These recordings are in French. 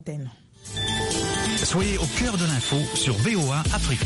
Soyez au cœur de l'info sur VOA Afrique.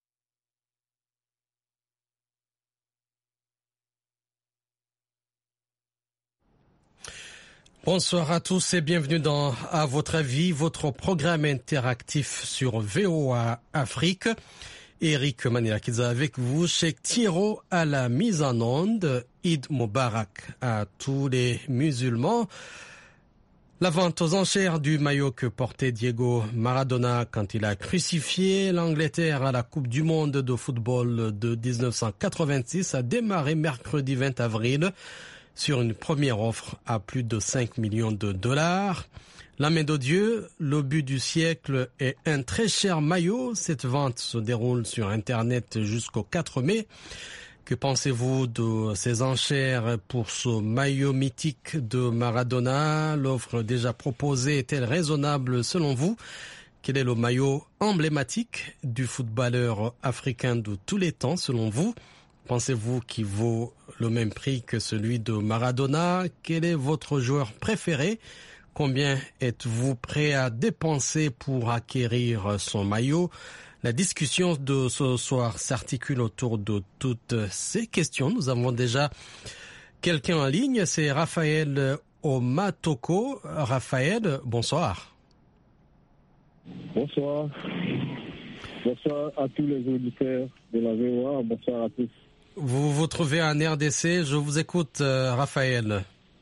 Bonsoir à tous et bienvenue dans À votre avis, votre programme interactif sur VOA Afrique. Eric Maniakidze avec vous, Cheikh Thiro à la mise en onde, Eid Mubarak à tous les musulmans. La vente aux enchères du maillot que portait Diego Maradona quand il a crucifié l'Angleterre à la Coupe du monde de football de 1986 a démarré mercredi 20 avril sur une première offre à plus de 5 millions de dollars. La main de Dieu, le but du siècle est un très cher maillot. Cette vente se déroule sur Internet jusqu'au 4 mai. Que pensez-vous de ces enchères pour ce maillot mythique de Maradona? L'offre déjà proposée est-elle raisonnable selon vous? Quel est le maillot emblématique du footballeur africain de tous les temps selon vous? Pensez-vous qu'il vaut le même prix que celui de Maradona? Quel est votre joueur préféré? Combien êtes-vous prêt à dépenser pour acquérir son maillot? La discussion de ce soir s'articule autour de toutes ces questions. Nous avons déjà quelqu'un en ligne, c'est Raphaël Omatoko. Raphaël, bonsoir. Bonsoir. Bonsoir à tous les auditeurs de la VOA. Bonsoir à tous. Vous vous trouvez en RDC. Je vous écoute, Raphaël.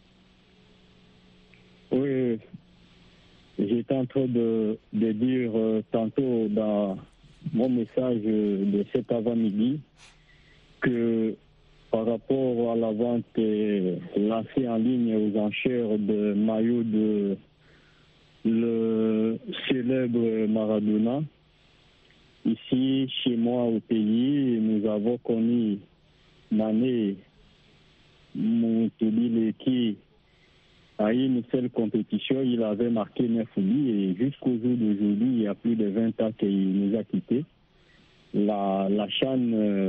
Oui, j'étais en train de dire tantôt dans mon message de cet avant-midi que par rapport à la vente lancée en ligne aux enchères de maillots de le célèbre Maradona, ici chez moi au pays, nous avons connu Mané Moutoubi qui à une seule compétition, il avait marqué 9 buts et jusqu'au jour d'aujourd'hui, il y a plus de 20 ans qu'il nous a quittés. La CHAN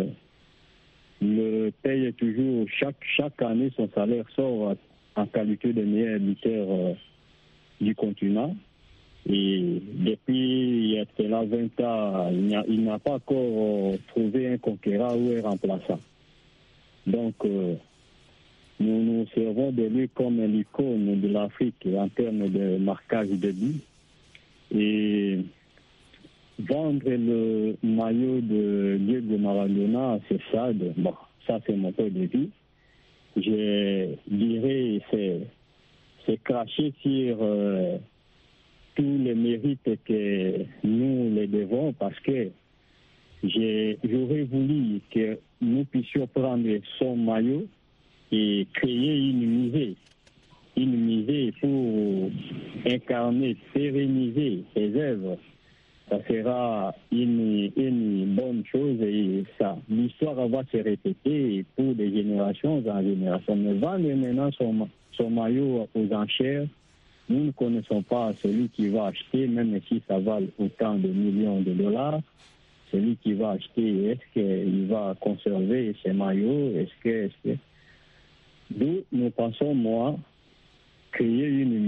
le paye toujours, chaque année, son salaire sort en qualité de meilleur buteur du continent. Et depuis là 20 ans, il n'a pas encore trouvé un conquérant ou un remplaçant. Donc, nous nous servons de lui comme l'icône de l'Afrique en termes de marquage de buts. Et vendre le maillot de Diego Maradona, c'est ça. Bon, ça c'est mon point de vue. Je dirais c'est cracher sur tous les mérites que nous les devons parce que j'aurais voulu que nous puissions prendre son maillot et créer une musée pour incarner, pérenniser ses œuvres. Ça sera une bonne chose et ça, l'histoire va se répéter pour des générations en générations. Mais vendre maintenant son maillot aux enchères, nous ne connaissons pas celui qui va acheter, même si ça vale autant de millions de dollars. Celui qui va acheter, est-ce qu'il va conserver ses maillots? Est-ce que d'où nous pensons, moi, créer une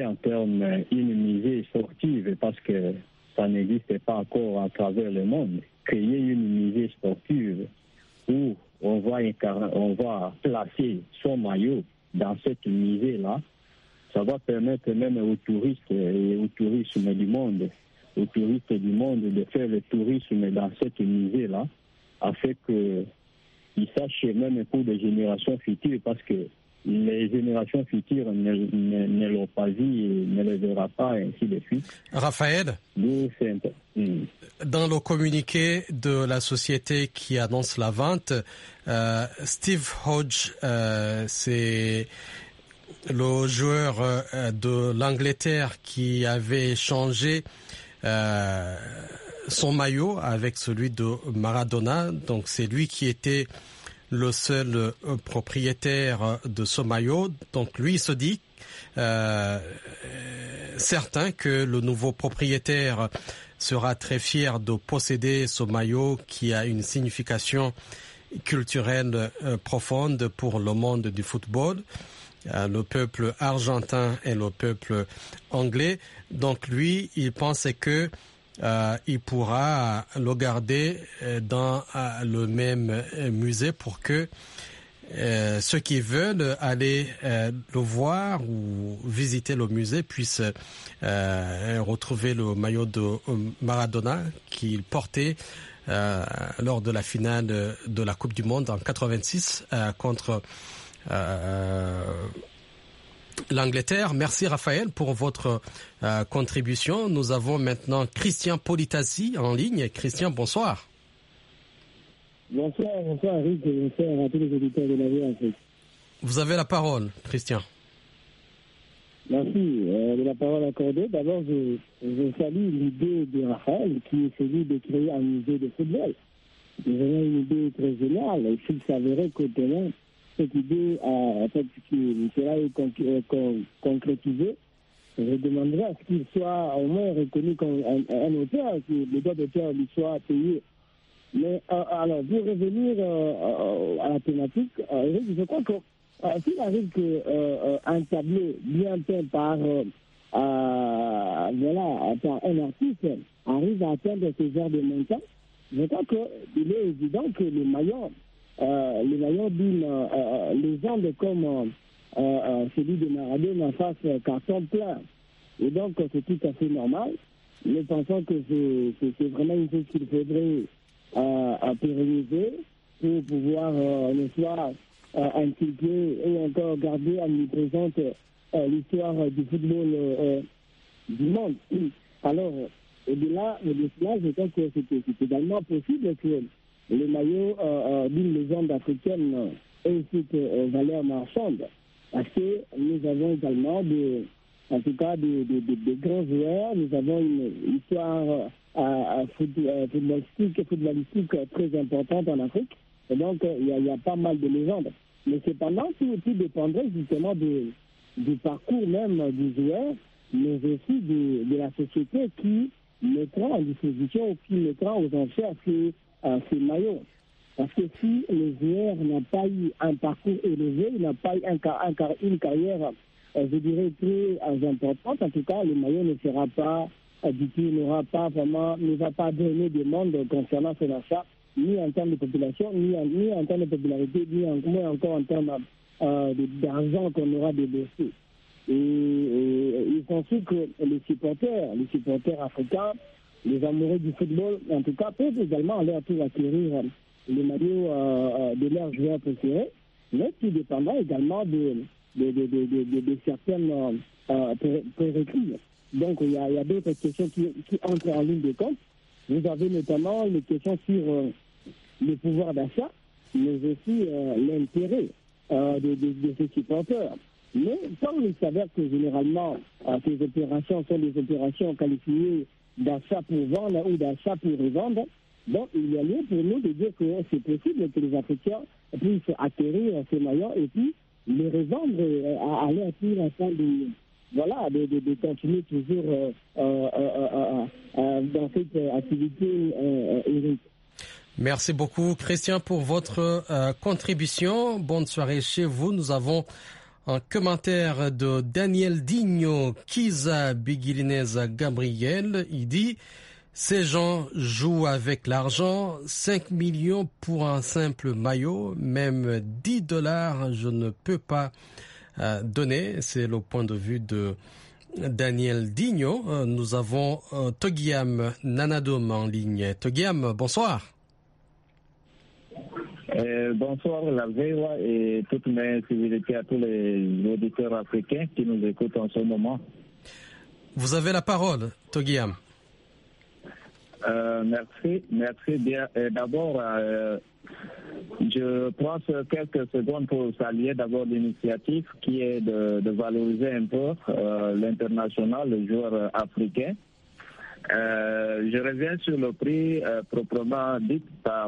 musée sportive, parce que ça n'existe pas encore à travers le monde. Créer une musée sportive où on va placer son maillot dans cette musée-là, ça va permettre même aux touristes et aux touristes du monde de faire le tourisme dans cette musée-là, afin que ils sachent même pour des générations futures, parce que les générations futures ne l'ont pas vu et ne le verra pas, et ainsi de suite. Raphaël, dans le communiqué de la société qui annonce la vente, Steve Hodge, c'est le joueur de l'Angleterre qui avait changé son maillot avec celui de Maradona. Donc c'est lui qui était le seul propriétaire de ce maillot. Donc lui se dit certain que le nouveau propriétaire sera très fier de posséder ce maillot qui a une signification culturelle profonde pour le monde du football. le peuple argentin et le peuple anglais. Donc lui, il pensait que il pourra le garder dans le même musée pour que ceux qui veulent aller le voir ou visiter le musée puissent retrouver le maillot de Maradona qu'il portait lors de la finale de la Coupe du Monde en 86 contre l'Angleterre. Merci Raphaël pour votre contribution. Nous avons maintenant Christian Politassi en ligne. Christian, bonsoir. Bonsoir Eric, et bonsoir à tous les auditeurs de la Voix Afrique. Vous avez la parole, Christian. Merci de la parole accordée. D'abord, je salue l'idée de Raphaël qui est celui de créer un musée de football. C'est vraiment une idée très géniale. Il s'il s'avérait que demain, cette idée sera concrétisée, je demanderai à ce qu'il soit au moins reconnu comme un auteur, que le droit d'auteur lui soit payé. Mais alors, pour revenir à la thématique, je crois que s'il arrive qu'un tableau bien peint par un artiste arrive à atteindre ce genre de montant, je crois qu'il est évident que les maillons d'une légende comme celui de Maradona fasse carton plein. Et donc, c'est tout à fait normal. Nous pensons que c'est vraiment une chose qu'il faudrait à pérenniser pour pouvoir le soir inculquer et encore garder omniprésente l'histoire du football du monde. Alors, au-delà de cela, je pense que c'est également possible que le maillot d'une légende africaine ait cette valeur marchande, parce que nous avons également de grands joueurs, nous avons une histoire footballistique très importante en Afrique, et donc il y a pas mal de légendes. Mais cependant, tout dépendrait justement du parcours même du joueur, mais aussi de la société qui mettra en disposition ou qui mettra aux enchères ces maillots. Parce que si le joueur n'a pas eu un parcours élevé, il n'a pas eu une carrière, je dirais, très importante, en tout cas, le maillot ne sera pas ne va pas donner de monde concernant son achat, ni en termes de population, ni en termes de popularité, ni encore en termes d'argent qu'on aura déboursé. Et il s'ensuit que les supporters africains, les amoureux du football, en tout cas, peuvent également à leur tour acquérir les maillots de leurs joueurs préférés, mais tout dépendra également de certaines prérequis. Donc, il y a d'autres questions qui entrent en ligne de compte. Vous avez notamment les questions sur le pouvoir d'achat, mais aussi l'intérêt de ces supporters. Mais comme il s'avère que généralement, ces opérations sont des opérations qualifiées d'achat pour vendre ou d'achat pour revendre, donc il y a lieu pour nous de dire que c'est possible que les Africains puissent acquérir ces maillots et puis les revendre à leur tour afin de continuer toujours dans cette activité, Eric. Merci beaucoup, Christian, pour votre contribution. Bonne soirée chez vous. Nous avons un commentaire de Daniel Digno, Kiza Bigilineza Gabriel. Il dit: ces gens jouent avec l'argent, 5 millions pour un simple maillot, même $10, je ne peux pas donner. C'est le point de vue de Daniel Digno. Nous avons Togiam Nanadom en ligne. Togiam, bonsoir. Bonsoir la VOA et toutes mes civilités à tous les auditeurs africains qui nous écoutent en ce moment. Vous avez la parole, Togiam. Merci bien. D'abord, je prends quelques secondes pour saluer d'abord l'initiative qui est de valoriser un peu l'international, le joueur africain. Je reviens sur le prix proprement dit par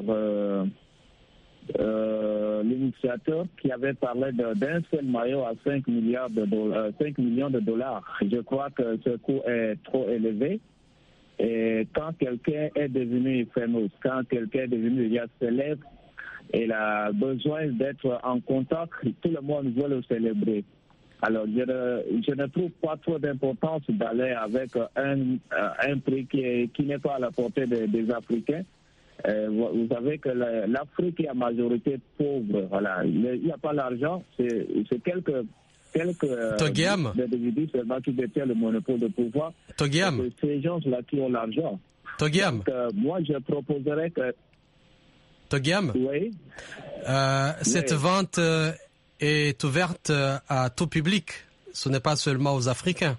l'initiateur qui avait parlé d'un seul maillot à 5 millions de dollars. Je crois que ce coût est trop élevé. Et quand quelqu'un est devenu fameux, quand quelqu'un est devenu célèbre, il a besoin d'être en contact, tout le monde veut le célébrer. Alors, je ne trouve pas trop d'importance d'aller avec un prix qui n'est pas à la portée des Africains. Vous savez que l'Afrique est en majorité pauvre. Voilà. Il n'y a pas l'argent. C'est quelques individus seulement qui détiennent le monopole de pouvoir. Togiam. Ces gens-là qui ont l'argent. Togiam. Donc, moi, je proposerais que... Togiam. Oui. Cette vente est ouverte à tout public. Ce n'est pas seulement aux Africains.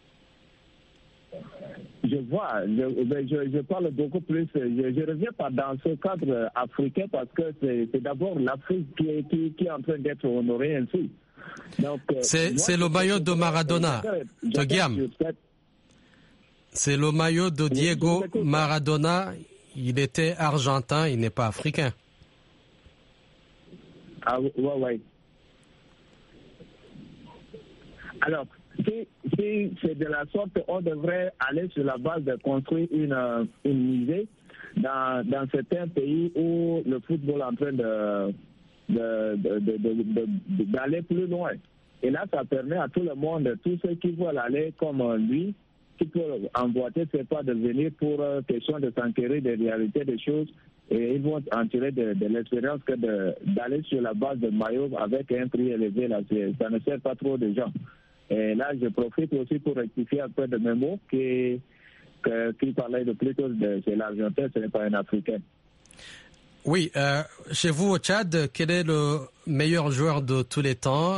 Je vois, je parle beaucoup plus, je reviens pas dans ce cadre africain parce que c'est d'abord l'Afrique qui est en train d'être honorée ainsi. C'est le maillot de Maradona, Togiam. C'est le maillot de Diego Maradona. Il était argentin, il n'est pas africain. Ah, ouais. Alors, si c'est de la sorte, on devrait aller sur la base de construire une musée dans certains pays où le football est en train d'aller plus loin. Et là, ça permet à tout le monde, tous ceux qui veulent aller comme lui, qui peuvent emboîter ses pas de venir pour question de s'enquérir des réalités des choses. Et ils vont en tirer de l'expérience que d'aller sur la base de maillot avec un prix élevé. Là, ça ne sert pas trop de gens. Et là, je profite aussi pour rectifier un peu de mes mots qui parlait de plutôt de c'est l'Argentin, ce n'est pas un Africain. Oui, chez vous au Tchad, quel est le meilleur joueur de tous les temps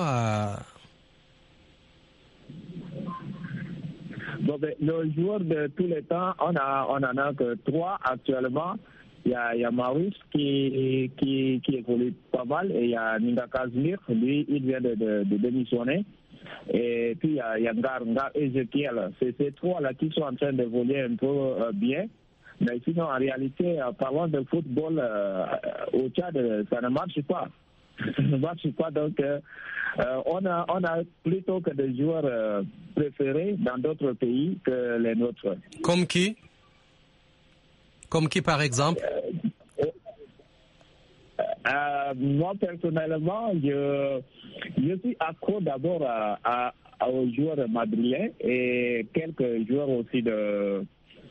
Bon, le joueur de tous les temps, on en a que 3 actuellement. Il y a Maurice qui évolue pas mal et il y a Ninga Kazmir, lui il vient de démissionner. Et puis il y a Ngar Ezekiel. C'est ces 3 là qui sont en train d'évoluer un peu bien. Mais sinon en réalité, parlant de football au Tchad, ça ne marche pas. Ça ne marche pas, donc on a plutôt que des joueurs préférés dans d'autres pays que les nôtres. Comme qui? Comme qui, par exemple? Moi, personnellement, je suis accro d'abord aux joueurs madriens et quelques joueurs aussi de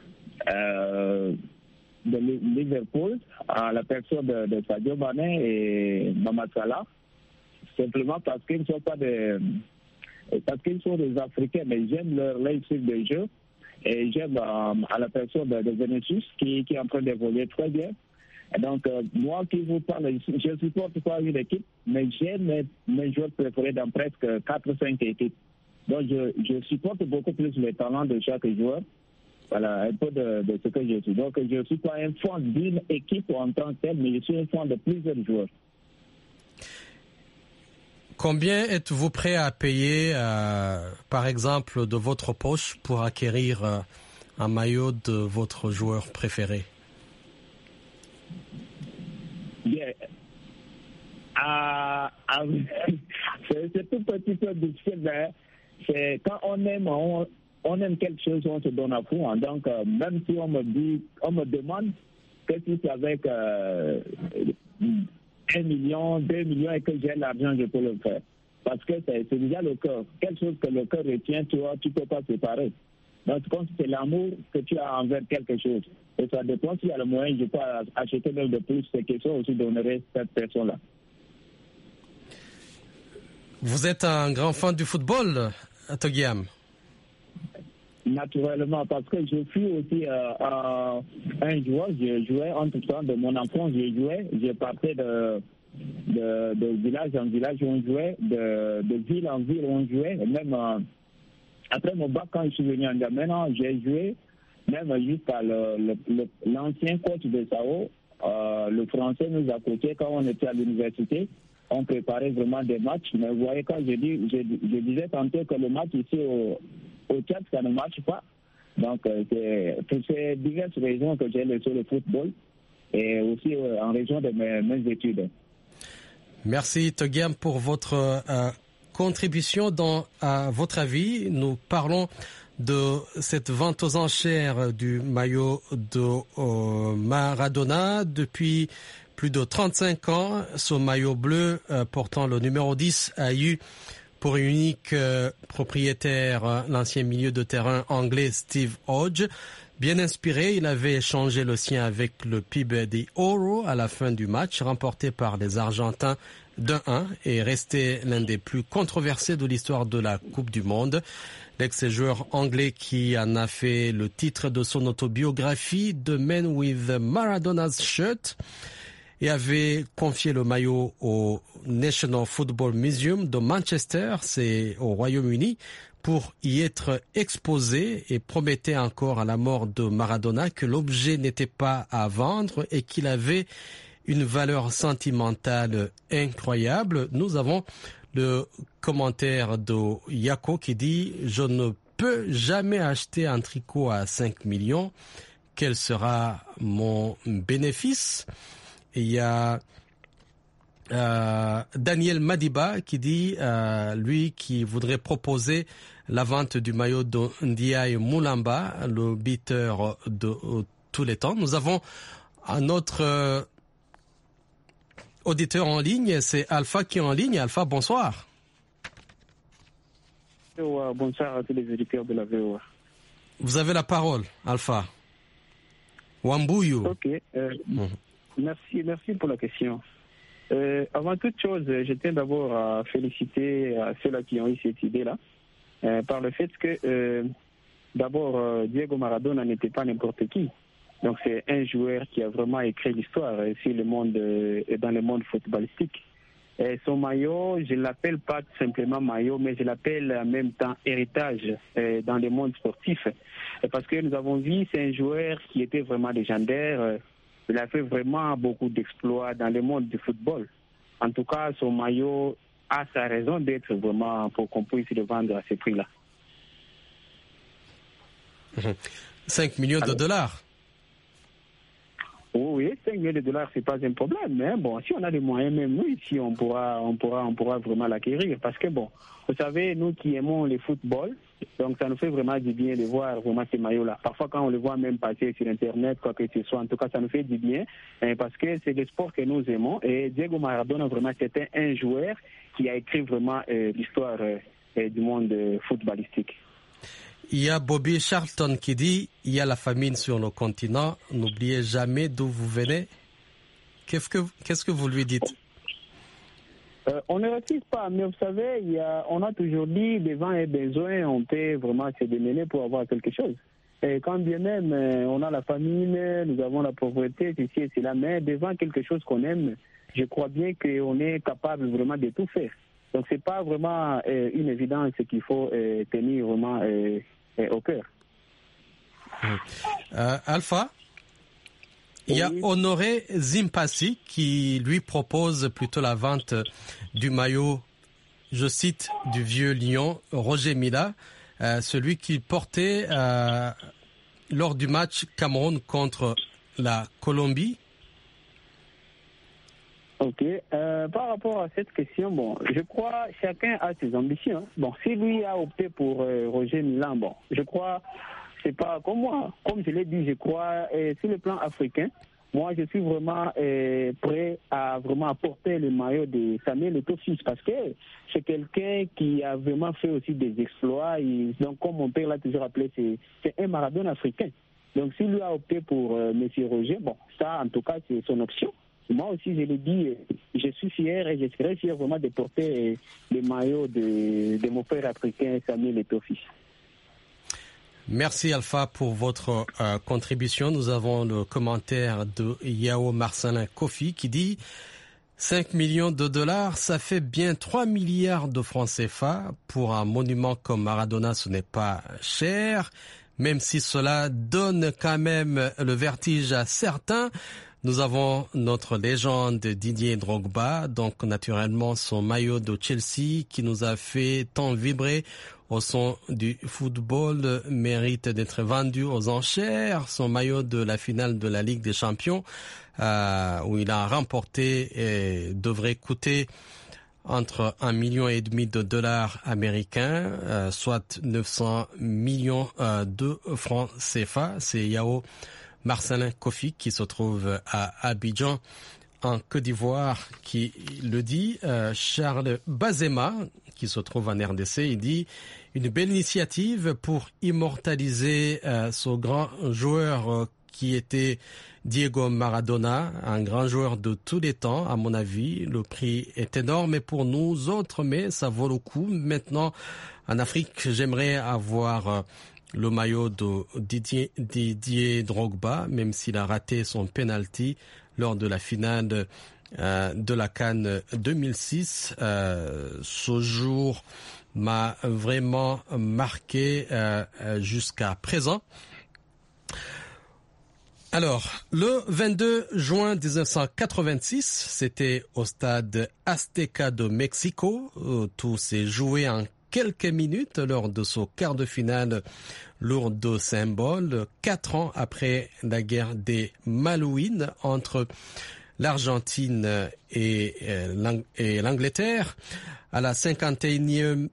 Liverpool, à la personne de Sadio Mané et Mohamed Salah, simplement parce qu'ils ne sont pas parce qu'ils sont des Africains, mais j'aime leur style de jeu. Et j'aime à la personne de Vinicius qui est en train d'évoluer très bien. Et donc, moi qui vous parle, je ne supporte pas une équipe, mais j'aime mes joueurs préférés dans presque 4 ou 5 équipes. Donc, je supporte beaucoup plus les talents de chaque joueur. Voilà, un peu de ce que je suis. Donc, je ne suis pas un fan d'une équipe en tant que telle, mais je suis un fan de plusieurs joueurs. Combien êtes-vous prêt à payer, par exemple, de votre poche pour acquérir un maillot de votre joueur préféré? Bien. C'est tout petit peu difficile, mais c'est quand on aime quelque chose, on se donne à fond. Donc, même si on me demande que si c'est avec 1 million, 2 millions et que j'ai l'argent, je peux le faire. Parce que c'est déjà le cœur. Quelque chose que le cœur retient, tu ne peux pas séparer. Donc, c'est l'amour que tu as envers quelque chose. Et ça dépend s'il y a le moyen, je peux acheter même de plus, c'est quelque chose aussi d'honorer cette personne-là. Vous êtes un grand fan du football, Togiam? Naturellement, parce que je suis aussi un joueur. Je jouais entre temps de mon enfance, je partais de village en village, on jouait, de ville en ville, on jouait. Même après mon bac, quand je suis venu en Gamena, j'ai joué, même jusqu'à l'ancien coach de Sao, le français nous a coaché quand on était à l'université. On préparait vraiment des matchs. Mais vous voyez, quand je disais tantôt que le match ici au Tchad, ça ne marche pas. Donc, c'est pour ces diverses raisons que j'ai laissé le football et aussi en raison de mes études. Merci, Togiam, pour votre contribution dans votre avis. Nous parlons de cette vente aux enchères du maillot de Maradona. Depuis plus de 35 ans, ce maillot bleu portant le numéro 10 a eu Pour unique propriétaire, l'ancien milieu de terrain anglais Steve Hodge. Bien inspiré, il avait échangé le sien avec le Peabody Oro à la fin du match, remporté par les Argentins 2-1 et resté l'un des plus controversés de l'histoire de la Coupe du Monde. L'ex-joueur anglais qui en a fait le titre de son autobiographie The Man with Maradona's Shirt et avait confié le maillot au National Football Museum de Manchester, c'est au Royaume-Uni, pour y être exposé et promettait encore à la mort de Maradona que l'objet n'était pas à vendre et qu'il avait une valeur sentimentale incroyable. Nous avons le commentaire de Yako qui dit « Je ne peux jamais acheter un tricot à 5 millions. Quel sera mon bénéfice ?» Et il y a Daniel Madiba qui dit, lui, qui voudrait proposer la vente du maillot de Ndiaye Moulamba, le buteur de tous les temps. Nous avons un autre auditeur en ligne, c'est Alpha qui est en ligne. Alpha, bonsoir. Bonsoir à tous les auditeurs de la VOA. Vous avez la parole, Alpha. Wambuyu. Ok. Merci pour la question. Avant toute chose, je tiens d'abord à féliciter ceux-là qui ont eu cette idée-là, par le fait que, d'abord, Diego Maradona n'était pas n'importe qui. Donc c'est un joueur qui a vraiment écrit l'histoire sur le monde dans le monde footballistique. Et son maillot, je ne l'appelle pas simplement maillot, mais je l'appelle en même temps héritage dans le monde sportif. Parce que nous avons vu, c'est un joueur qui était vraiment légendaire. Il a fait vraiment beaucoup d'exploits dans le monde du football. En tout cas, son maillot a sa raison d'être vraiment pour qu'on puisse le vendre à ce prix-là. 5 millions de dollars. Oui, 5 millions de dollars, c'est pas un problème. Mais bon, si on a les moyens, même nous ici, on pourra vraiment l'acquérir. Parce que bon, vous savez, nous qui aimons le football, donc ça nous fait vraiment du bien de voir vraiment ces maillots-là. Parfois, quand on les voit même passer sur Internet, quoi que ce soit, en tout cas, ça nous fait du bien. Parce que c'est le sport que nous aimons. Et Diego Maradona, vraiment, c'était un joueur qui a écrit vraiment l'histoire du monde footballistique. Il y a Bobby Charlton qui dit « Il y a la famine sur le continent, n'oubliez jamais d'où vous venez ». Qu'est-ce que vous lui dites? On ne refuse pas, mais vous savez, on a toujours dit devant un besoin, on peut vraiment se démener pour avoir quelque chose. Et quand bien même on a la famine, nous avons la pauvreté, ceci et cela, mais devant quelque chose qu'on aime, je crois bien qu'on est capable vraiment de tout faire. Donc c'est pas vraiment une évidence qu'il faut tenir vraiment au cœur. Alpha, il y a Honoré Zimpassi qui lui propose plutôt la vente du maillot, je cite, du vieux lion Roger Mila, celui qu'il portait lors du match Cameroun contre la Colombie. Ok. Par rapport à cette question, bon, je crois chacun a ses ambitions. Bon, si lui a opté pour Roger Milan, bon, je crois, c'est pas comme moi. Comme je l'ai dit, je crois sur le plan africain, moi je suis vraiment prêt à vraiment apporter le maillot de Samuel Eto'o parce que c'est quelqu'un qui a vraiment fait aussi des exploits. Et donc, comme mon père l'a toujours appelé, c'est un Maradona africain. Donc, s'il lui a opté pour M. Roger, bon, ça en tout cas c'est son option. Moi aussi, je l'ai dit, je suis fier et je serai fier vraiment de porter le maillot de mon père africain, Samuel Eto'o. Merci Alpha pour votre contribution. Nous avons le commentaire de Yao Marcelin Kofi qui dit 5 millions de dollars, ça fait bien 3 milliards de francs CFA. Pour un monument comme Maradona, ce n'est pas cher, même si cela donne quand même le vertige à certains. Nous avons notre légende Didier Drogba, donc naturellement son maillot de Chelsea qui nous a fait tant vibrer au son du football mérite d'être vendu aux enchères. Son maillot de la finale de la Ligue des Champions où il a remporté et devrait coûter entre 1,5 million de dollars américains, soit 900 millions de francs CFA. C'est Yao Marcelin Kofi qui se trouve à Abidjan en Côte d'Ivoire qui le dit. Charles Bazema, qui se trouve en RDC, il dit une belle initiative pour immortaliser ce grand joueur qui était Diego Maradona, un grand joueur de tous les temps, à mon avis. Le prix est énorme pour nous autres, mais ça vaut le coup. Maintenant, en Afrique, j'aimerais avoir le maillot de Didier Drogba, même s'il a raté son penalty lors de la finale de la CAN 2006. Ce jour m'a vraiment marqué jusqu'à présent. Alors, le 22 juin 1986, c'était au stade Azteca de Mexico. Tout s'est joué en quelques minutes lors de ce quart de finale lourd de symboles, 4 ans après la guerre des Malouines entre l'Argentine et l'Angleterre. À la 51e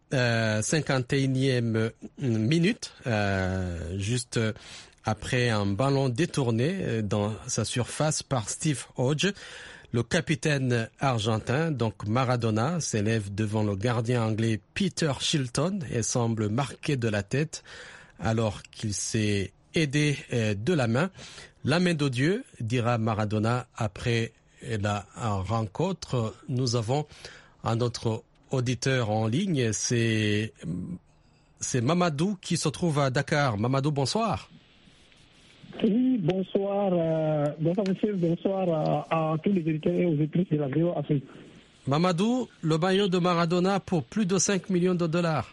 minute, juste après un ballon détourné dans sa surface par Steve Hodge, le capitaine argentin, donc Maradona, s'élève devant le gardien anglais Peter Shilton et semble marqué de la tête alors qu'il s'est aidé de la main. La main de Dieu, dira Maradona après la rencontre. Nous avons un autre auditeur en ligne, c'est Mamadou qui se trouve à Dakar. Mamadou, bonsoir. Oui, bonsoir. Bonsoir monsieur, bonsoir à tous les auditeurs et aux auditrices de la VO Afrique. Mamadou, le maillot de Maradona pour plus de 5 millions de dollars.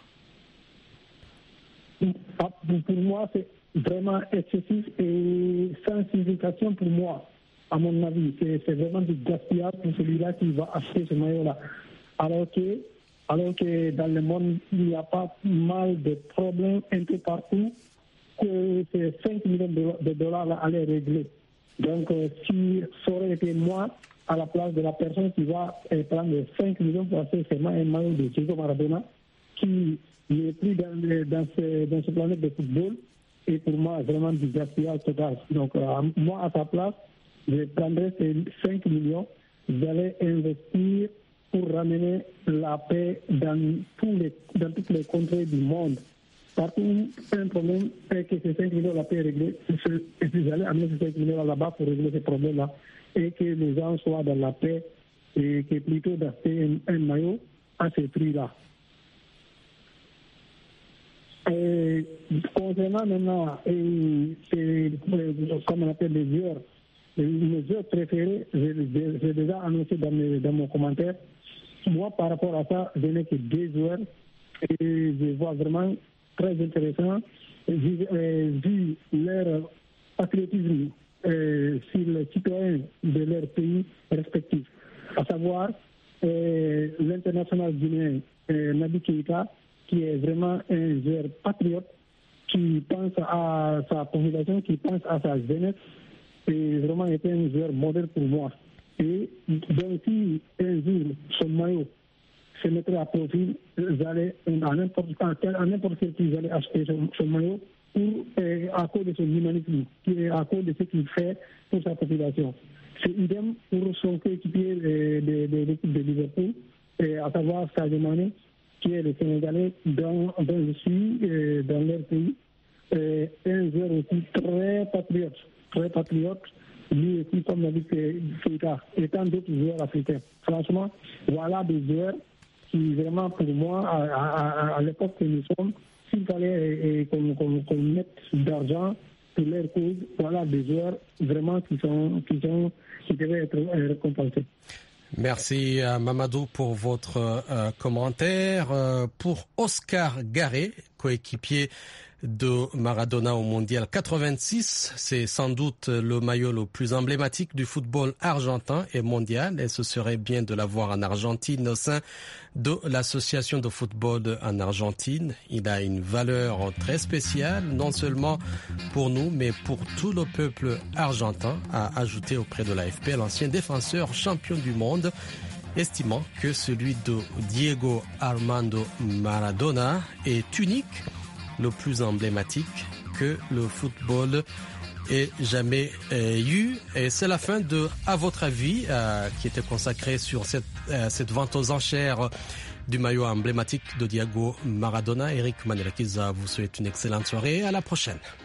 Pour moi, c'est vraiment excessif et sans signification pour moi, à mon avis. C'est vraiment du gaspillage pour celui-là qui va acheter ce maillot-là. Alors que dans le monde, il n'y a pas mal de problèmes un peu partout que ces 5 millions de dollars là allaient régler. Donc, si ça aurait été moi à la place de la personne qui va prendre 5 millions pour acheter seulement un maillot de Diego Maradona, qui n'est plus dans ce planète de football, et pour moi, vraiment du gaspillage total. Donc, moi, à sa place, je prendrais ces 5 millions, j'allais investir pour ramener la paix dans toutes les contrées du monde. Partout, un problème est que ces 5 millions, la paix est réglée. Et puis j'allais amener ces 5 millions là-bas pour régler ces problèmes-là. Et que les gens soient dans la paix et que plutôt d'acheter un maillot à ce prix-là. Et concernant maintenant, comme on appelle les joueurs, mes joueurs préférés, j'ai déjà annoncé dans mon commentaire. Moi, par rapport à ça, je n'ai que 2 joueurs et je vois vraiment très intéressant, vu leur patriotisme sur les citoyens de leur pays respectifs, à savoir l'international guinéen Naby Keïta, qui est vraiment un joueur patriote, qui pense à sa population, qui pense à sa jeunesse, et vraiment était un joueur modèle pour moi. Et donc si un jour son maillot se mettrait à profil, j'allais à n'importe quel prix, j'allais acheter son maillot à cause de son humanisme, à cause de ce qu'il fait pour sa population. C'est idem pour son coéquipier de l'équipe de Liverpool, à savoir Sadio Mané, qui est le Sénégalais dont je suis dans leur pays, un joueur aussi très patriote, lui aussi comme l'a dit Keïta, et tant d'autres joueurs africains. Franchement, voilà des joueurs qui vraiment pour moi, à l'époque que nous sommes, s'il fallait qu'on mette d'argent pour leur cause, voilà des joueurs vraiment qui devaient être récompensés. Merci Mamadou pour votre commentaire. Pour Oscar Garé, coéquipier de Maradona au Mondial 86, c'est sans doute le maillot le plus emblématique du football argentin et mondial, et ce serait bien de l'avoir en Argentine au sein de l'association de football en Argentine. Il a une valeur très spéciale, non seulement pour nous, mais pour tout le peuple argentin, a ajouté auprès de l'AFP l'ancien défenseur champion du monde, estimant que celui de Diego Armando Maradona est unique, le plus emblématique que le football ait jamais eu. Et c'est la fin de À votre avis, qui était consacrée sur cette vente aux enchères du maillot emblématique de Diego Maradona. Eric Manelakiza vous souhaite une excellente soirée et à la prochaine.